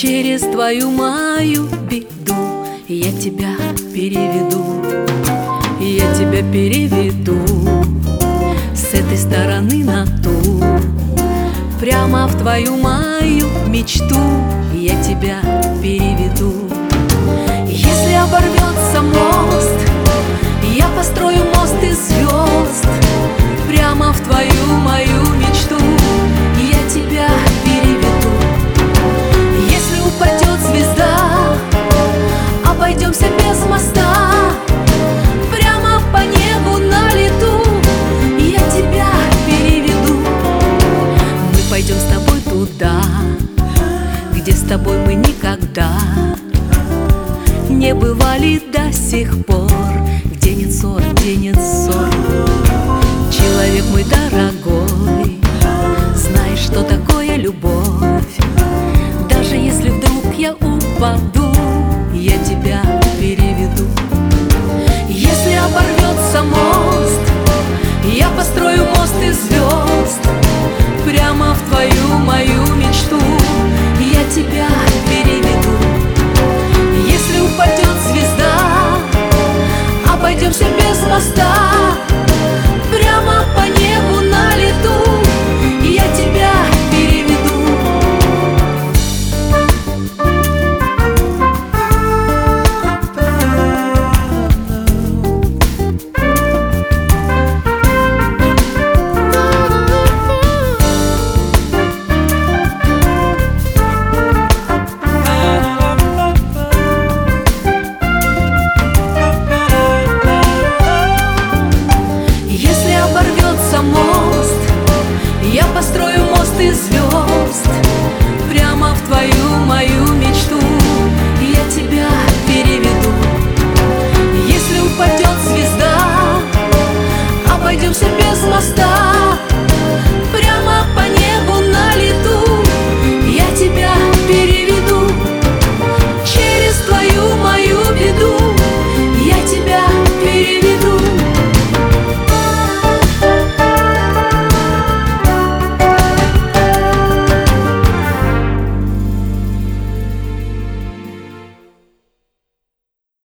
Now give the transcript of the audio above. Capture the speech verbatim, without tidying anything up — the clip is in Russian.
Через твою мою беду я тебя переведу, я тебя переведу с этой стороны на ту, прямо в твою мою мечту я тебя переведу. Если оборвется мост, я построю мост из звезд, прямо в твою мою мечту я тебя переведу. Если упадет звезда, обойдемся без моста, прямо по небу на лету я тебя переведу. Мы пойдем с тобой туда, где с тобой мы никогда не бывали до сих пор, где нет ссор, где нет ссор. Человек мой дорогой, знаешь, что такое любовь? Даже если вдруг я упаду,